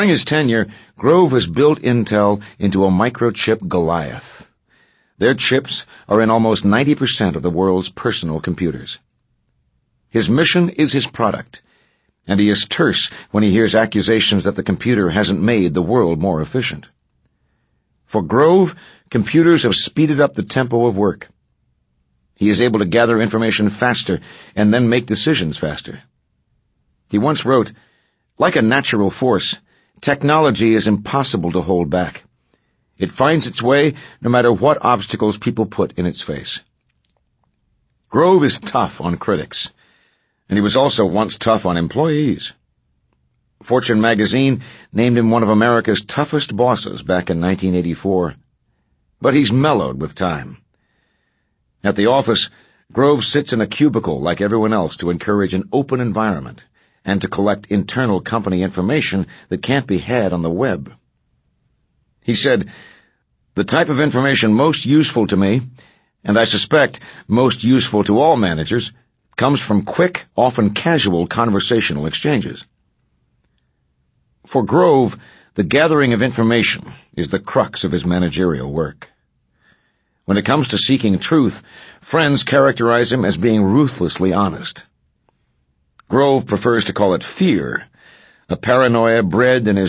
During his tenure, Grove has built Intel into a microchip Goliath. Their chips are in almost 90% of the world's personal computers. His mission is his product, and he is terse when he hears accusations that the computer hasn't made the world more efficient. For Grove, computers have speeded up the tempo of work. He is able to gather information faster and then make decisions faster. He once wrote, "Like a natural force, technology is impossible to hold back. It finds its way no matter what obstacles people put in its face." Grove is tough on critics, and he was also once tough on employees. Fortune magazine named him one of America's toughest bosses back in 1984. But he's mellowed with time. At the office, Grove sits in a cubicle like everyone else to encourage an open environment and to collect internal company information that can't be had on the web. He said, "The type of information most useful to me, and I suspect most useful to all managers, comes from quick, often casual conversational exchanges." For Grove, the gathering of information is the crux of his managerial work. When it comes to seeking truth, friends characterize him as being ruthlessly honest. Grove prefers to call it fear, a paranoia bred in his